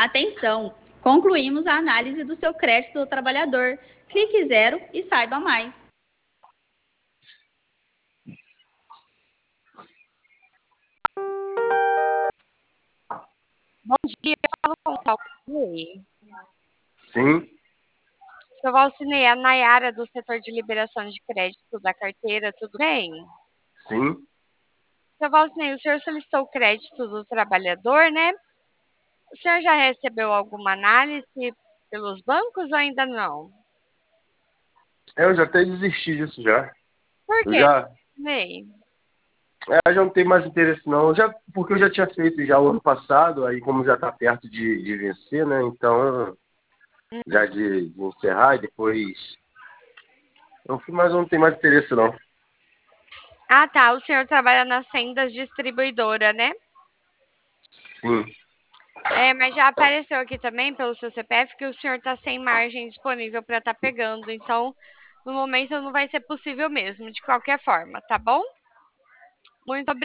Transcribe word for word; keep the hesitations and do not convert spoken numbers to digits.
Atenção! Concluímos a análise do seu crédito do trabalhador. Clique zero e saiba mais. Bom dia, eu falo com o Valcinei. Sim. Seu Valcinei, é a Nayara do setor de liberação de crédito da carteira, tudo bem? Sim. Seu Valcinei, o senhor solicitou o crédito do trabalhador, né? O senhor já recebeu alguma análise pelos bancos ou ainda não? Eu já até desisti disso já. Por Eu quê, já, Valcinei? é, já não tenho mais interesse não. Já, porque eu já tinha feito já o ano passado, aí como já está perto de, de vencer, né? Então, já de, de encerrar e depois. Eu fui, mas eu não tenho mais interesse não. Ah, tá. O senhor trabalha na Sendas Distribuidora, né? Sim. É, mas já apareceu aqui também pelo seu C P F que o senhor está sem margem disponível para estar pegando. Então, no momento não vai ser possível mesmo, de qualquer forma, tá bom? Muito obrigada.